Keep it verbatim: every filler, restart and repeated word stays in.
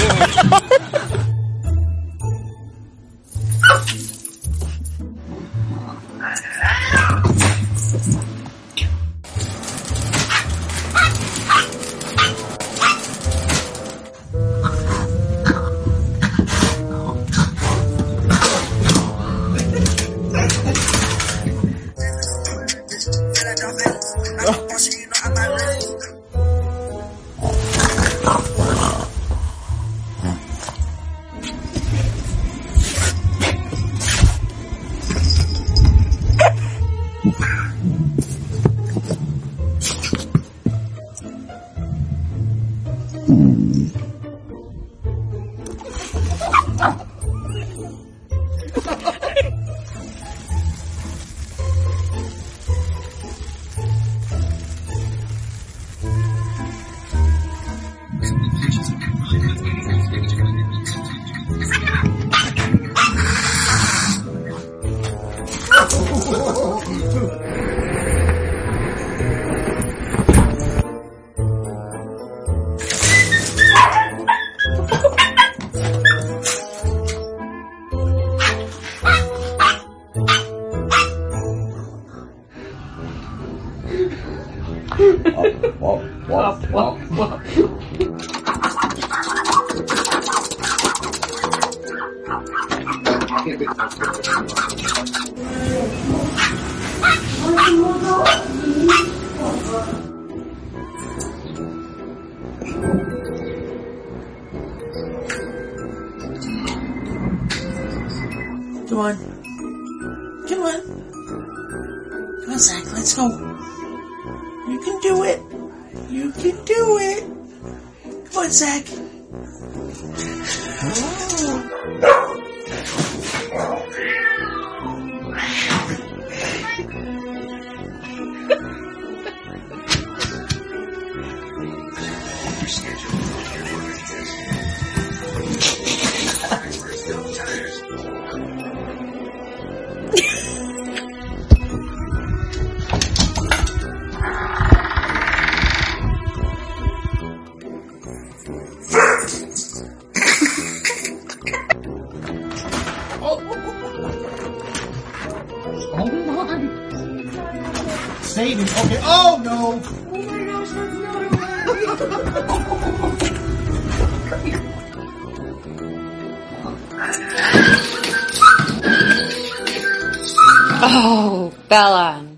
Wop, wop, wop. Come on. Come on. Come on, Zach, let's go. You can do it. You can do it. Come on, Zach. Saving. Okay. Oh no! Oh my gosh, that's not a Oh, Bella.